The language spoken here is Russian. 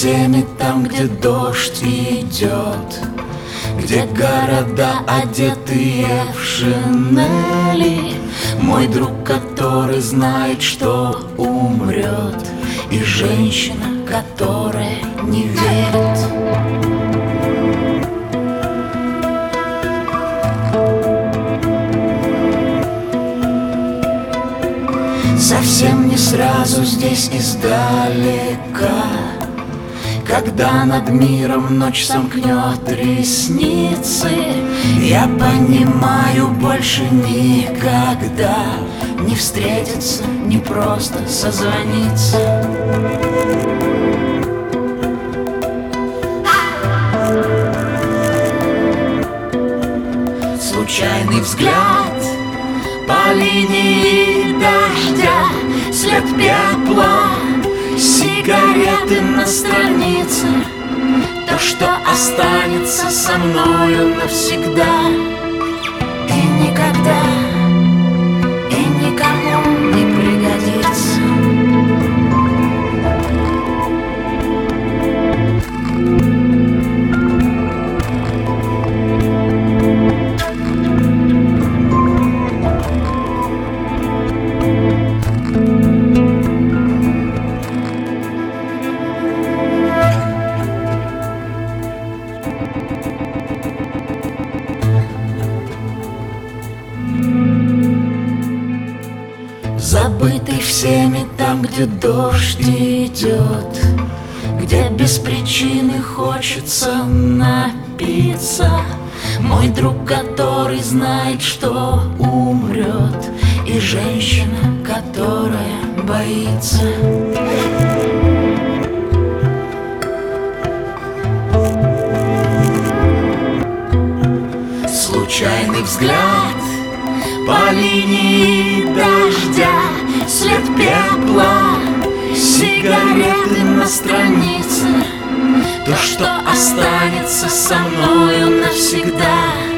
всеми там, где дождь идет, где города, одетые в шинели. Мой друг, который знает, что умрет, и женщина, которая не верит. Совсем не сразу здесь издалека, когда над миром ночь сомкнет ресницы, я понимаю, больше никогда не встретиться, не просто созвониться. Случайный взгляд по линии дождя, след пепла, сигареты на странице, то, что останется со мною навсегда и никогда, и никому не пригодится. Забытый всеми там, где дождь идет, где без причины хочется напиться. Мой друг, который знает, что умрет, и женщина, которая боится. Случайный взгляд по линии дождя, след пепла, сигареты на странице, то, что останется со мною навсегда.